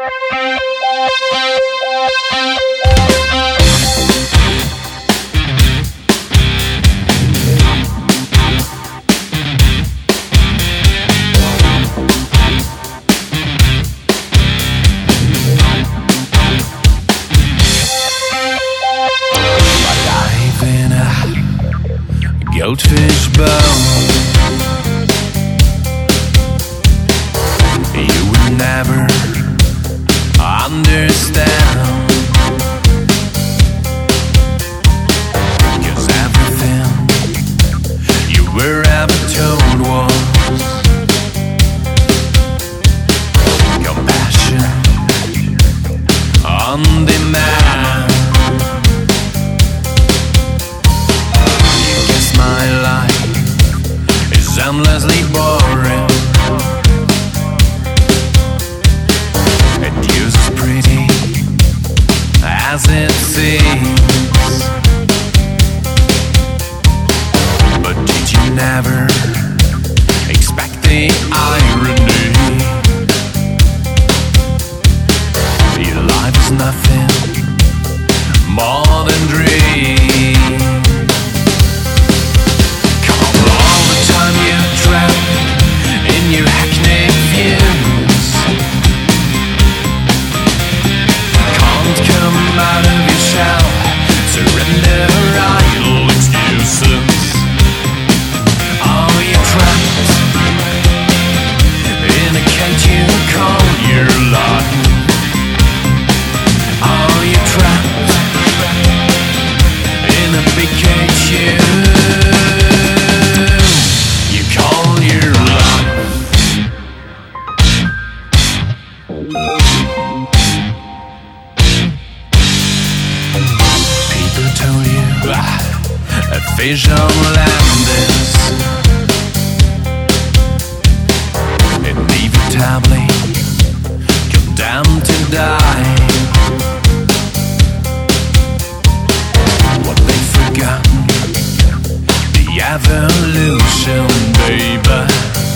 Goldfish bone. You will never understand, 'cause everything you were ever told was compassion on demand. My life is endlessly boring. It uses pretty as it seems, but did you never expect the irony? Your life is nothing more than dreams. In your hackneyed views, can't come out of your shell, surrender idle excuses. Oh, you're trapped in a cage you call your life. Oh, you're trapped in a big cage you call your life. People told you a fish on land is inevitably condemned to die. What they've forgotten, the evolution, baby.